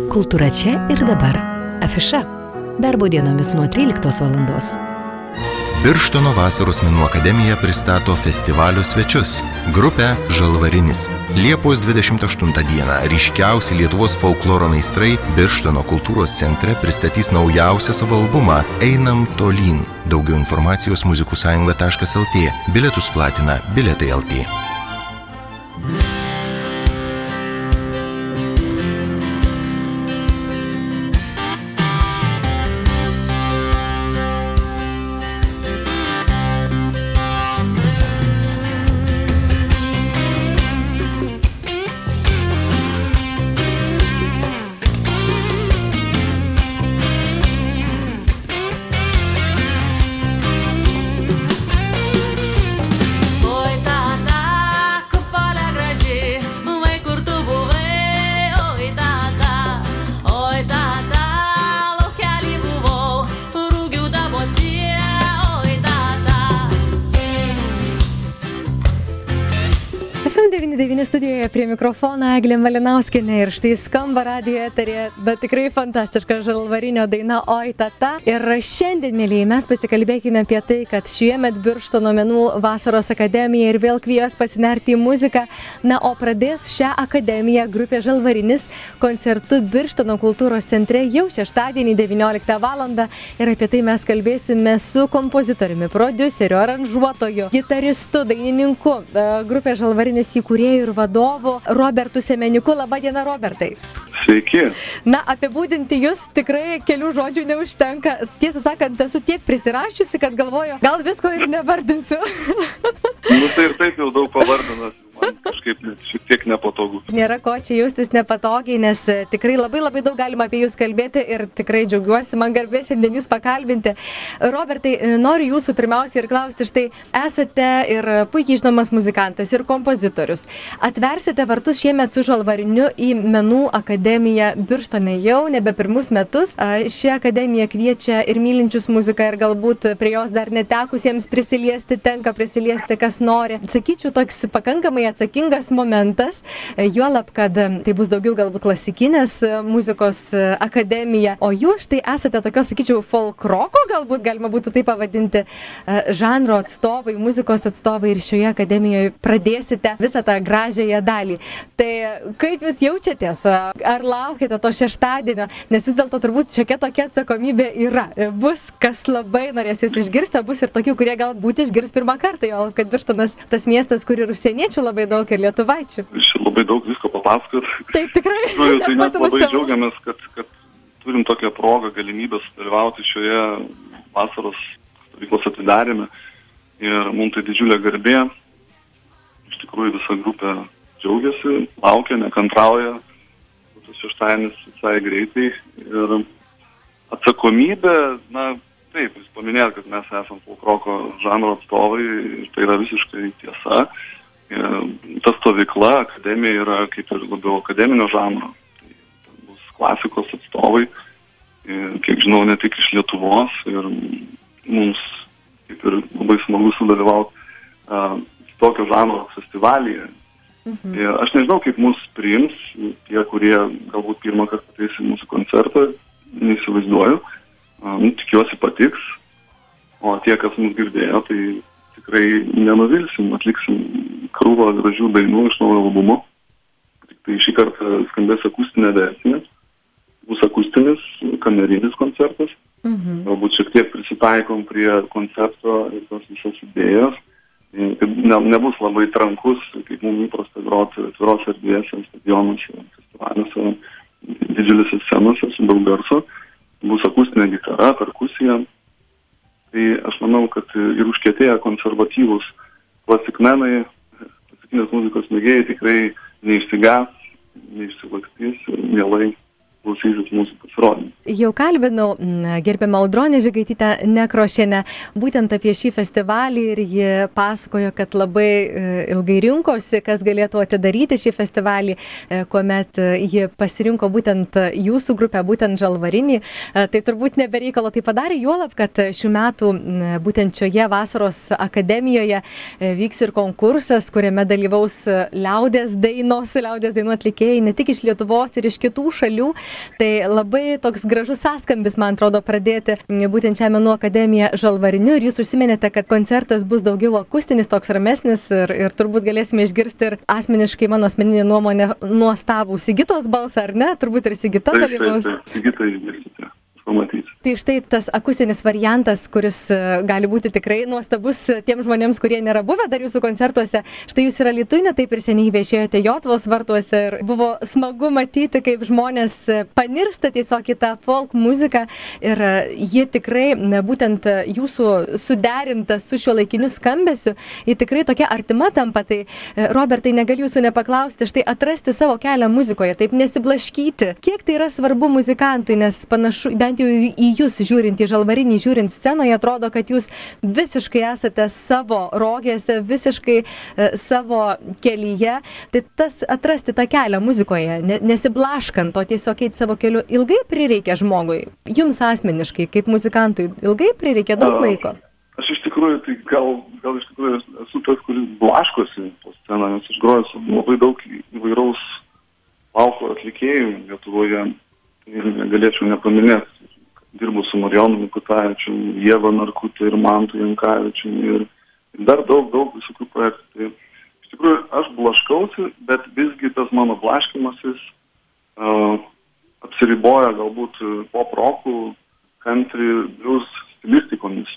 Kultūra čia ir dabar. Afiša. Darbo dienomis nuo 13 valandos. Birštono vasaros menų akademija pristato festivalio svečius. Grupę Žalvarinis. Liepos 28 dieną ryškiausi Lietuvos folkloro meistrai Birštono kultūros centre pristatys naujausią savo albumą Einam tolyn. Daugiau informacijos muzikų-sąjunga.lt. Bilietus platina Bilietai LT. Studijoje prie mikrofono Eglė Malinauskienė ir štai skamba radijo eteryje, bet tikrai fantastiška Žalvarinio daina Oi tata. Ir šiandien, mėlyje, mes pasikalbėkime apie tai, kad šiemet Birštono menų vasaros akademija ir vėl kvies pasinerti į muziką. Na, o pradės šią akademiją grupė Žalvarinis koncertu Birštono kultūros centre jau šeštadienį 19 valandą. Ir apie tai mes kalbėsime su kompozitoriumi, prodiuseriu, aranžuotoju, gitaristu, dainininku, grupė Žalvarinis įkūrėju ir vadovu Robertu Semeniuku. Labą dieną, Robertai. Sveiki. Na, apibūdinti jūs tikrai kelių žodžių neužtenka. Tiesą sakant, esu tiek prisirašiusi, kad galvoju, gal visko ir nevardinsiu. Tai ir taip jau daug pavardinasi. Man kažkaip šiek tiek nepatogu. Nėra ko čia jaustis nepatogiai, nes tikrai labai daug galima apie jūs kalbėti ir tikrai džiaugiuosi, man garbė šiandien jūs pakalbinti. Robertai, noriu jūsų pirmiausiai ir klausti, štai esate ir puikiai žinomas muzikantas ir kompozitorius. Atversite vartus šiemet su Žalvariniu į menų akademiją Birštone jau nebe pirmus metus. Ši akademija kviečia ir mylinčius muziką ir galbūt prie jos dar netekusiems prisiliesti, tenka prisiliesti kas nori. Sakyčiau, toks pakankamai atsakingas momentas, juolab, kad tai bus daugiau galbūt klasikinės muzikos akademija, o jūs štai esate tokios, sakyčiau, folkroko, galbūt galima būtų tai pavadinti, žanro atstovai, muzikos atstovai ir šioje akademijoje pradėsite visą tą gražiąją dalį. Tai kaip jūs jaučiatės? Ar laukite to šeštadienio? Nes vis dėlto turbūt šiokia tokia atsakomybė yra. Bus, kas labai norės jūs išgirsti, bus ir tokių, kurie galbūt išgirs pirmą kartą, juolab, kad Birštonas tas miestas, kur ir užsieniečių labai daug ir lietuvaičių. Labai daug visko papasakot. Taip, tikrai. Tai mes labai džiaugiamės, kad turim tokią progą, galimybę dalyvauti šioje vasaros stovyklos atidarime. Ir mums tai didžiulė garbė. Iš tikrųjų visa grupė džiaugiasi, laukia, nekantrauja. Tas šeštadienis visai greitai. Ir atsakomybė, na, taip, jūs paminėjot, kad mes esam folkroko žanro atstovai ir tai yra visiškai tiesa. Ta stovykla, akademija yra kaip ir labiau akademinio žanro. Tai bus klasikos atstovai, kiek žinau, ne tik iš Lietuvos ir mums kaip ir labai smagu sudalyvauti tokio žanro festivalyje. Ir aš nežinau, kaip mus priims tie, kurie galbūt pirmą kartą ateis į mūsų koncertą, neįsivaizduoju. Tikiuosi patiks, o tie, kas mus girdėjo, tai tikrai nenuvilsim, atliksim krūvą gražių dainų iš naujo albumo. Tik tai šį kartą skambės akustinė versija. Bus akustinis, kamerinis koncertas. Galbūt šiek tiek prisitaikom prie koncepto ir tos visos idėjos. Nebus labai trankus, kaip mums įprasta groti atviros erdvėse, stadionuose, festivaliuose, didžiulėse scenose su daug garso. Bus akustinė gitara, perkusija. Tai aš manau, kad ir užkietėję konservatyvūs klasikmenai, klasikinės muzikos mėgėjai tikrai neišsigas, neišsilakstys ir mielai klausysis mūsų pasirodymą. jau kalbinau gerbiamą Audronę Žigaitytę Nekrošienę būtent apie šį festivalį ir ji pasakojo, kad labai ilgai rinkosi, kas galėtų atidaryti šį festivalį, kuomet ji pasirinko būtent jūsų grupę, būtent Žalvarinį. Tai turbūt nebereikalo tai padarė, juolab, kad šių metų būtent šioje vasaros akademijoje vyks ir konkursas, kuriame dalyvaus liaudies dainų atlikėjai, ne tik iš Lietuvos ir iš kitų šalių. Tai labai toks gražus sąskambis, man atrodo, pradėti būtent šią menų akademiją Žalvariniu. Ir jūs užsiminėte, kad koncertas bus daugiau akustinis, toks ramesnis ir turbūt galėsime išgirsti ir asmeniškai, mano asmeninė nuomonė, nuostabų Sigitos balsą, ar ne? Turbūt ir Sigita dalyvaus. Taip, Sigita išgirsite. Pamatyti. Tai štai tas akustinis variantas, kuris gali būti tikrai nuostabus tiems žmonėms, kurie nėra buvę dar jūsų koncertuose. Štai jūs ir Alytuj ne taip ir seniai viešėjote Jotvos vartuose ir buvo smagu matyti, kaip žmonės panirsta tiesiog į tą folk muziką ir ji tikrai, būtent jūsų suderinta su šiuolaikiniu skambesiu, ji tikrai tokia artima tampa. Tai Robertai, negaliu jūsų nepaklausti, štai atrasti savo kelią muzikoje, taip nesiblaškyti. Kiek tai yra svarbu muzikantui, nes panašu, bent jau į jūs žiūrint, į Žalvarinį žiūrint scenoje, atrodo, kad jūs visiškai esate savo rogėse, visiškai savo kelyje. Tai tas atrasti tą kelią muzikoje, nesiblaškant, o tiesiog eiti savo keliu, ilgai prireikia žmogui? Jums asmeniškai, kaip muzikantui, ilgai prireikia daug laiko? Aš iš tikrųjų, tai gal iš tikrųjų esu tas, kuris blaškosi po sceną, nes aš groju su labai daug įvairaus lauko atlikėjų Lietuvoje. Ir galėčiau nepaminėti. Dirbu su Marijonu Mikutavičiu, Ieva Narkutė ir Mantu Jankavičiu ir dar daug visokių projektų. Tai iš tikrųjų aš blaškausi, bet visgi tas mano blaškymasis apsiriboja galbūt pop rockų, country, blues stilistikomis.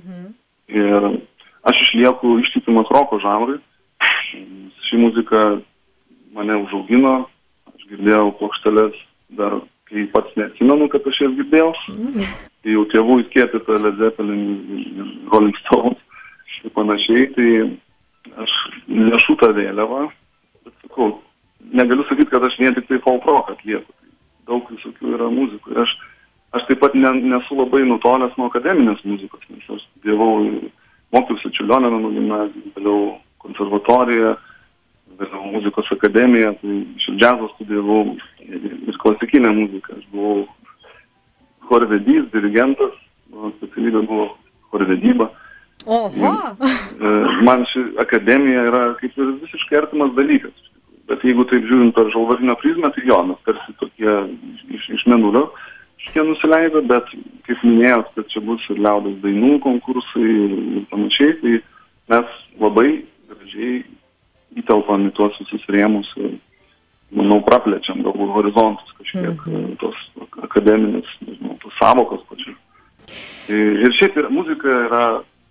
Ir aš išlieku ištikimas roko žanrui. Ši muzika mane užaugino, aš girdėjau plokšteles dar kai pats neatsimenu, kad aš jas girdėjau. Tai jau tėvų įskiepyta Led Zeppelin ir Rolling Stones ir panašiai. Tai aš nešu tą vėliavą, bet sakau, negaliu sakyti, kad aš vien tik tai folk rock atlieku. Daug visokių yra muzikų. Ir aš taip pat nesu labai nutolęs nuo akademinės muzikos, nes aš studijavau, mokiausi Čiurlionio menų gimnaziją, vėliau konservatoriją, vėliau muzikos akademiją, tai iš džiazo studijavau ir klasikinę muziką. Aš buvau chorvedys, dirigentas, mano specialybė buvo chorvedyba. Oho! Man ši akademija yra kaip ir visiškai artimas dalykas. Bet jeigu taip žiūrint per Žalvarinio prizmę, tai jo, mes tarsi tokie iš mėnulio šitie nusileido, bet kaip minėjot, kad čia bus ir liaudies dainų konkursai ir panašiai, tai mes labai gražiai įtelpam į tuos visus rėmus ir, manau, praplečiam galbūt horizontus kažkiek tos akademinės, nežinau, tos savokos pačios. Ir šiaip muzika yra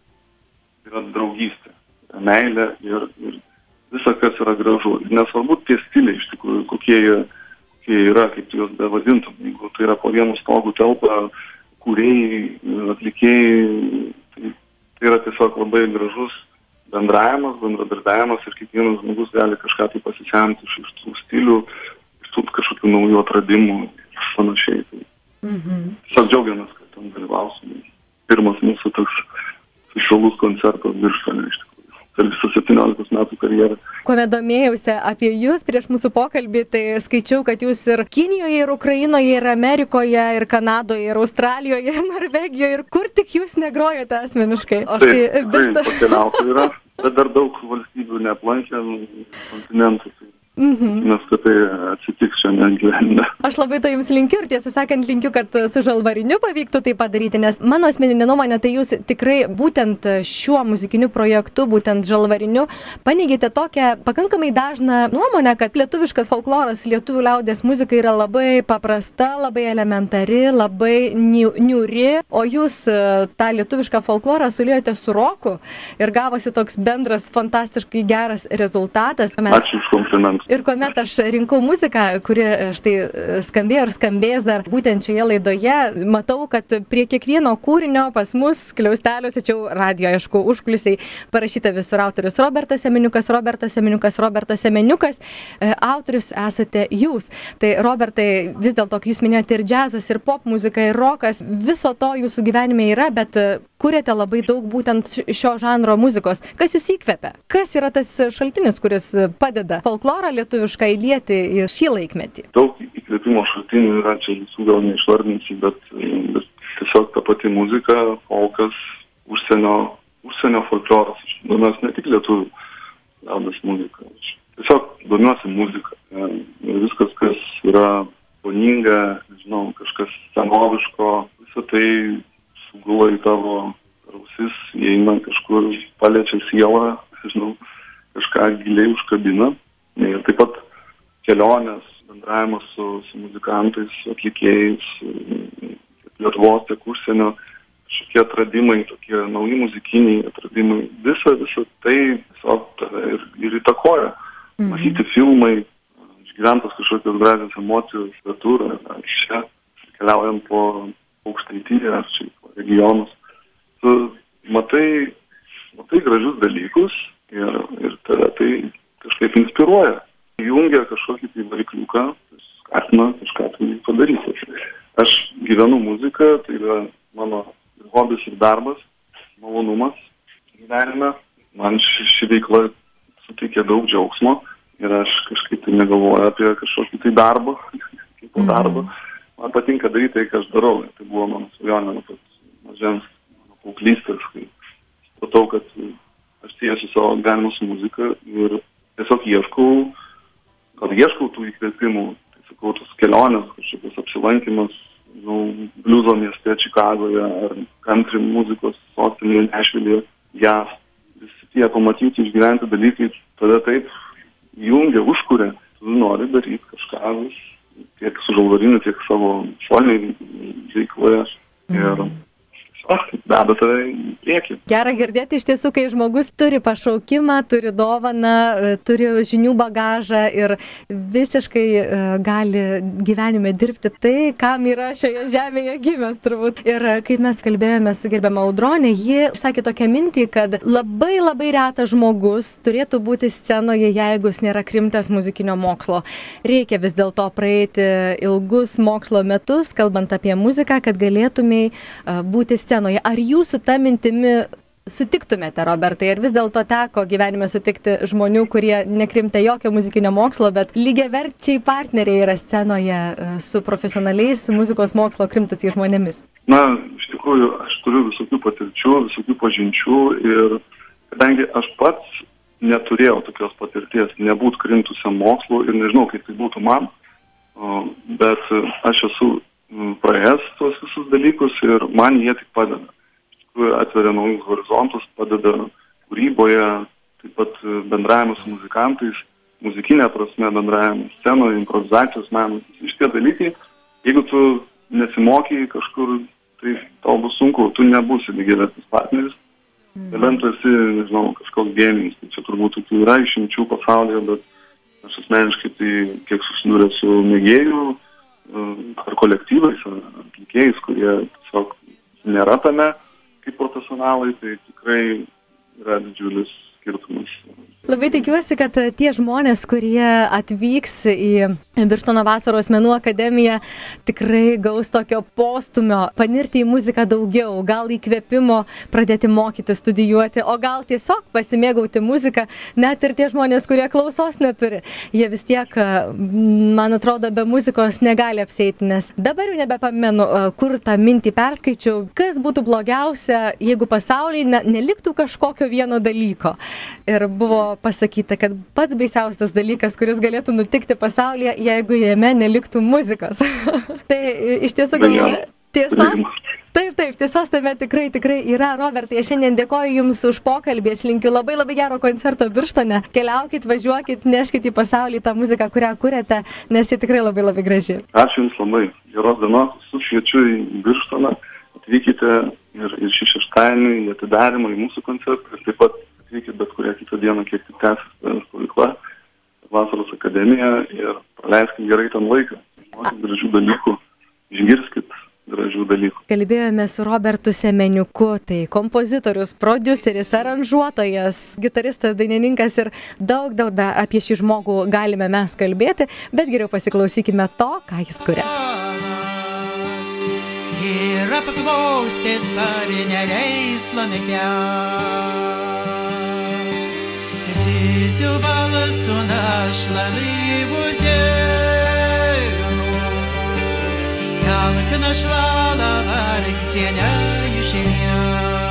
draugystė, meilė ir visa, kas yra gražu. Nesvarbu tie stiliai iš tikrųjų, kokie yra, kaip tu juos bevadintum. Jeigu tai yra po vienu stogu telpa kūrėjai, atlikėjai, tai yra tiesiog labai gražus bendravimas, bendradarbiavimas ir kiekvienas žmogus gali kažką tai pasisemti iš tų stilių, iš tų kažkokių naujų atradimų ir panašiai. Tiesiog džiaugiamės, kad ten dalyvausime. Pirmas mūsų toks oficialus koncertas Birštone iš tikrųjų. Per visą 17 metų karjerą. Kuomet domėjausi apie jūs prieš mūsų pokalbį, tai skaičiau, kad jūs ir Kinijoje, ir Ukrainoje, ir Amerikoje, ir Kanadoje, ir Australijoje, ir Norvegijoje, ir kur tik jūs negrojate asmeniškai. Taip, pakeliautų yra, bet dar daug valstybių neaplankė kontinentų. Nes kad tai atsitiks šiandien gyvenime. Aš labai to jums linkiu ir tiesą sakant linkiu, kad su Žalvariniu pavyktų tai padaryti, nes mano asmeninė nuomonė, tai jūs tikrai būtent šiuo muzikiniu projektu, būtent Žalvariniu, paneigėte tokią pakankamai dažną nuomonę, kad lietuviškas folkloras, lietuvių liaudies muzika yra labai paprasta, labai elementari, labai niūri, o jūs tą lietuvišką folklorą suliejote su roku ir gavosi toks bendras fantastiškai geras rezultatas. Ačiū už komplimentą. Ir kuomet aš rinkau muziką, kuri štai skambėjo ir skambės dar būtent šioje laidoje, matau, kad prie kiekvieno kūrinio pas mus skliausteliuose, čia radio, aišku, užkulisiai parašyta visur autorius Robertas Semeniukas, autorius esate jūs. Tai Robertai, vis dėlto, kai jūs minėjote ir džiazas, ir pop muzika, ir rokas, viso to jūsų gyvenime yra, bet kuriate labai daug būtent šio žanro muzikos. Kas jūs įkvepia? Kas yra tas šaltinis, kuris padeda folklorą lietuvišką įlieti į šį laikmetį? Daug įkvėpimo šaltinių yra, čia visų gal neišvardinsi, bet tiesiog ta pati muzika, folkas, užsienio folkloras. Aš domiuosi ne tik lietuvių liaudies muzika. Aš tiesiog domiuosi muzika. Ir viskas, kas yra poninga, nežinau, kažkas senoviško, visą tai sugula į tavo ausis, įeina kažkur, paliečia sielą, nežinau, kažką giliai užkabina. Ir taip pat kelionės, bendravimas su muzikantais, atlikėjais, Lietuvos, tiek užsienio, kažkokie atradimai, tokie nauji muzikiniai atradimai. Visa tai tiesiog tave ir įtakoja. Matyti filmai, išgyventas kažkokios gražios emocijos, svetur, ar čia, keliaujant po Aukštaitiją, ar čia po regionus. Tu matai gražius dalykus ir tave tai kažkaip inspiruoja. Jungia kažkokį tai varikliuką, skatina kažką tai padaryti. Aš gyvenu muziką, tai yra mano hobis ir darbas, malonumas gyvenime. Man ši veikla suteikia daug džiaugsmo ir aš kažkaip tai negalvoju apie kažkokį tai darbą, kaip po darbo. Man patinka daryti tai, ką aš darau. Tai buvo mano svajonė nuo pat mažens, mano paauglystės, kai supratau, kad aš siejasi savo gyvenimą su muzika ir tiesiog ieškau tų įkvėpimų, tai sakau, tos kelionės, kažkokios apsilankymas, bliuzo mieste Čikagoje ar country muzikos sostinėje Nešvilėje, jazz. Visi tie pamatyti, išgyventi dalykai tada taip jungia, užkuria. Tu nori daryti kažką tiek su Žalvariniu, tiek savo šoliniai veikloje. Ir beda tave į priekį. Gera girdėti iš tiesų, kai žmogus turi pašaukimą, turi dovaną, turi žinių bagažą ir visiškai gali gyvenime dirbti tai, kam yra šioje žemėje gimęs turbūt. Ir kaip mes kalbėjome su gerbiama Audronė, ji sakė tokią mintį, kad labai retas žmogus turėtų būti scenoje, jeigu jis nėra krimtęs muzikinio mokslo. Reikia vis dėlto praeiti ilgus mokslo metus, kalbant apie muziką, kad galėtumei būti scenoje. Ar jūs su ta mintimi sutiktumėte, Robertai, ir vis dėlto teko gyvenime sutikti žmonių, kurie nekrimtė jokio muzikinio mokslo, bet lygiaverčiai partneriai yra scenoje su profesionaliais muzikos mokslo krimtusiais žmonėmis? Na, iš tikrųjų, aš turiu visokių patirčių, visokių pažinčių ir kadangi aš pats neturėjau tokios patirties, nebūt krimtusiam mokslu ir nežinau, kaip tai būtų man, bet aš esu praėjęs tuos visus dalykus ir man jie tik padeda. Iš tikrųjų atveria naujus horizontus, padeda kūryboje, taip pat bendravimas su muzikantais, muzikinė prasme bendravimas scenoje, improvizacijos menas. Iš tie dalykai, jeigu tu nesimokai kažkur, tai tau bus sunku, tu nebūsi lygiavertis partneris. Bent tu esi, nežinau, kažkoks genijus. Tai čia turbūt tokių yra išimčių pasaulyje, bet aš asmeniškai tai kiek susidūrė su mėgėjų ar kolektyvais, ar atlikėjais, kurie tiesiog nėra tame kaip profesionalai, tai tikrai yra didžiulis skirtumas. Labai tikiuosi, kad tie žmonės, kurie atvyks į Birštono vasaros menų akademiją, tikrai gaus tokio postumio panirti į muziką daugiau, gal įkvėpimo pradėti mokyti, studijuoti, o gal tiesiog pasimėgauti muziką, net ir tie žmonės, kurie klausos neturi. Jie vis tiek, man atrodo, be muzikos negali apsieiti, nes dabar jau nebepamenu, kur tą mintį perskaičiau, kas būtų blogiausia, jeigu pasaulyje neliktų kažkokio vieno dalyko. Ir buvo pasakyta, kad pats baisiausias dalykas, kuris galėtų nutikti pasaulyje, jeigu jame neliktų muzikos. Tai iš tiesų galvoju, tiesos tame tikrai yra. Robertai, aš šiandien dėkoju Jums už pokalbį, aš linkiu labai gero koncerto Birštone. Keliaukit, važiuokit, neškit į pasaulį tą muziką, kurią kuriate, nes ji tikrai labai graži. Ačiū Jums labai. Geros dienos, kviečiu į Birštoną. Atvykite ir šį šeštadienį į atidarymą, į mūsų koncertą ir taip pat atvykit bet kurią kitą dieną, kiek tik tęsis stovykla. Vasaros akademiją ir praleiskim gerai ten laiką. Žinokit gražių dalykų, išgirskit gražių dalykų. Kalbėjome su Robertu Semeniuku, tai kompozitorius, prodiuseris, aranžuotojas, gitaristas, dainininkas ir daug apie šį žmogų galime mes kalbėti, bet geriau pasiklausykime to, ką jis kuria. Ir apklaustės parineriais laneklia. Zyziu balsu našla laivuze. Ялка нашла лаварик, теня и шемья.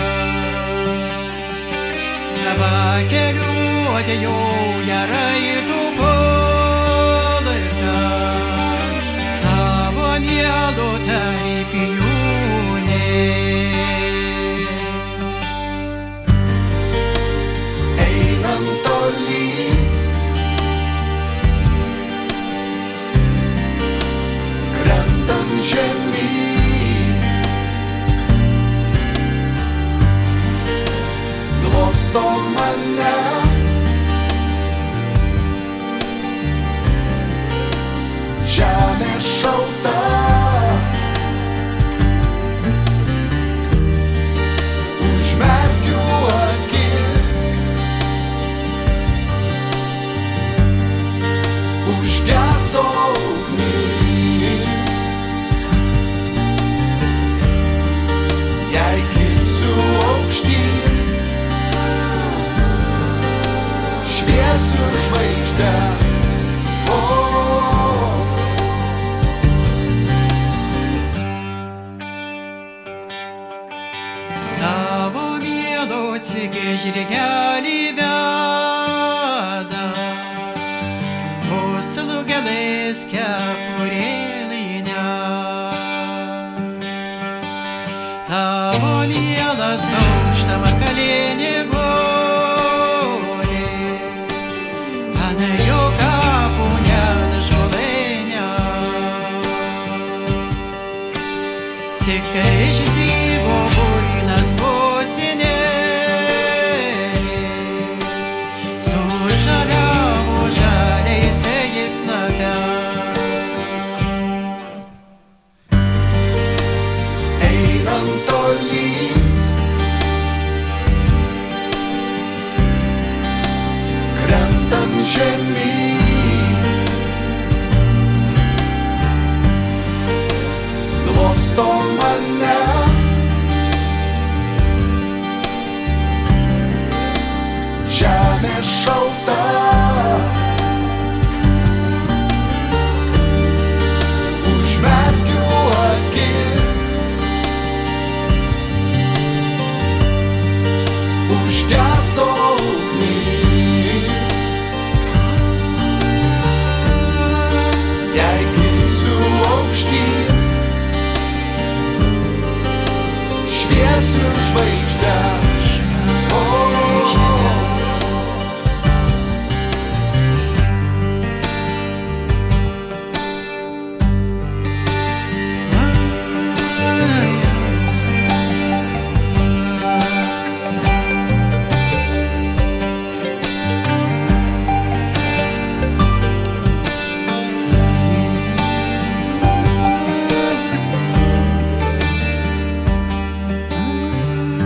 На бакерю одею я райду полыкас. Того мелу тари пьюне. Эй, нам толи. Ziemi glosto mane žemė šalta užmerkiu akis užgeso šviesiu žvaigždę. Tavo mielo cikė žirgelį veda, puslugėlės kepurėlynę. Tavo mielas aukšta vakalienė Kai žyvo buinas pocinės, sužaliavo žaliais ėjais naga. Einam tolyn, krentam žemyn, glosto mane. Žemė šalta užmerkiu akis užgeso ugnis jei kilsiu aukštyn šviesiu žvaigždę.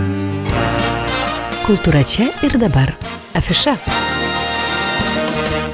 Kultūra čia ir dabar. Afiša.